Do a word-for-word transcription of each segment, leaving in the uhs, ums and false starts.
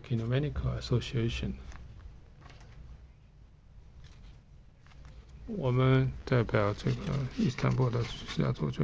Ecumenical Association。我们代表这个伊斯坦布尔的十家组织。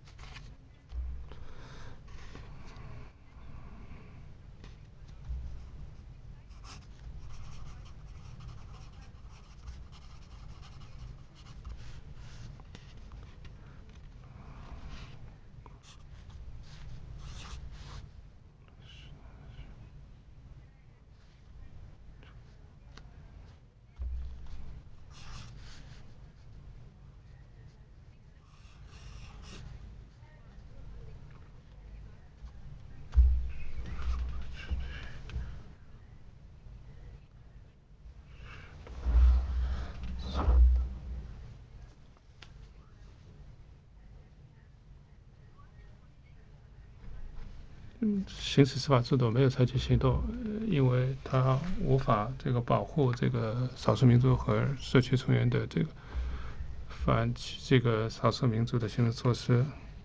刑事司法制度没有采取行动，因为它无法这个保护这个少数民族和社区成员的这个反这个少数民族的行政措施。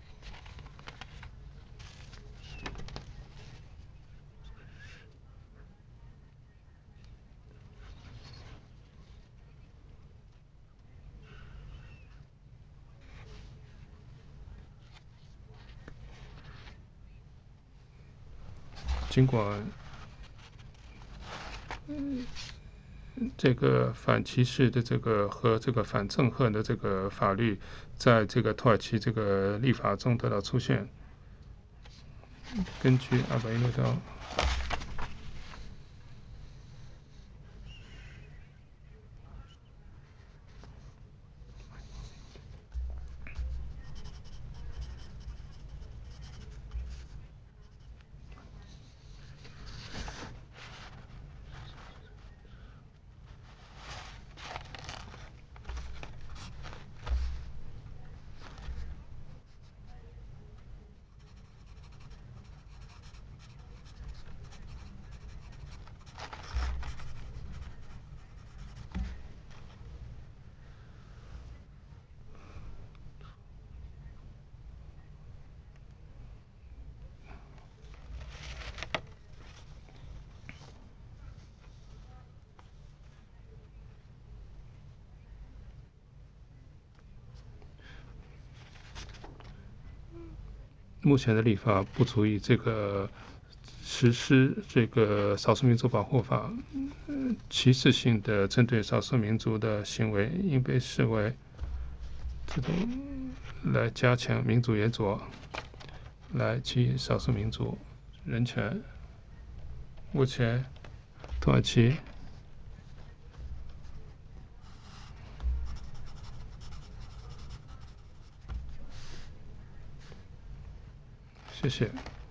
尽管这个反歧视的这个和这个反憎恨的这个法律，在这个土耳其这个立法中得到出现。根据二百一十六条，目前的立法不足以这个实施这个少数民族保护法，歧视性的针对少数民族的行为应被视为这种来加强民主原则，来给予少数民族人权。目前，土耳其，谢谢。